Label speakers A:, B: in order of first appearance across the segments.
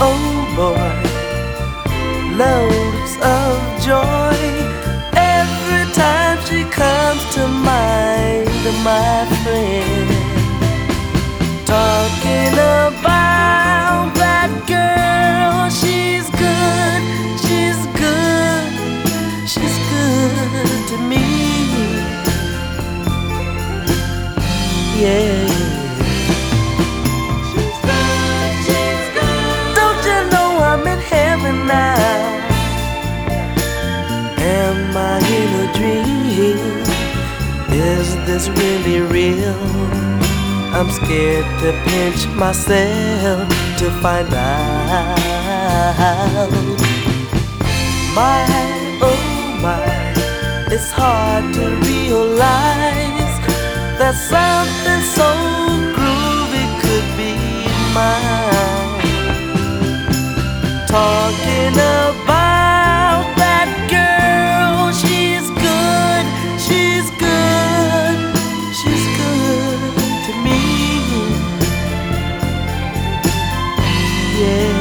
A: oh boy, loads of joy every time she comes to mind, my friend. Talking about that girl, she's good, she's good, she's good to me. Yeah. She's good, she's good. Don't you know I'm in heaven now? Am I in a dream? Is this really real? I'm scared to pinch myself to find out. My, oh my, it's hard to realize that something so groovy could be mine. Talking about that girl, she's good, she's good, she's good to me. Yeah.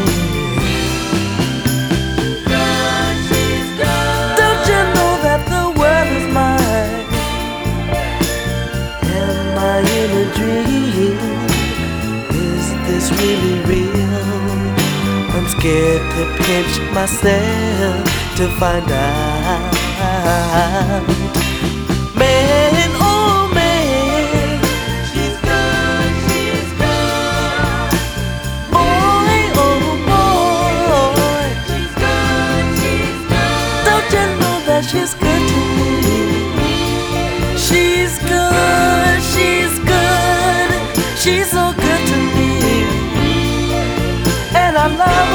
A: Good, she's good. Don't you know that the world is mine? Am I in a dream? Is this really real? I'm scared to pinch myself to find out. Man, oh man, she's good, she's good. Boy, oh boy, she's good, she's good. Don't you know that she's good to me? She's good, she's good, she's so good to me. And I love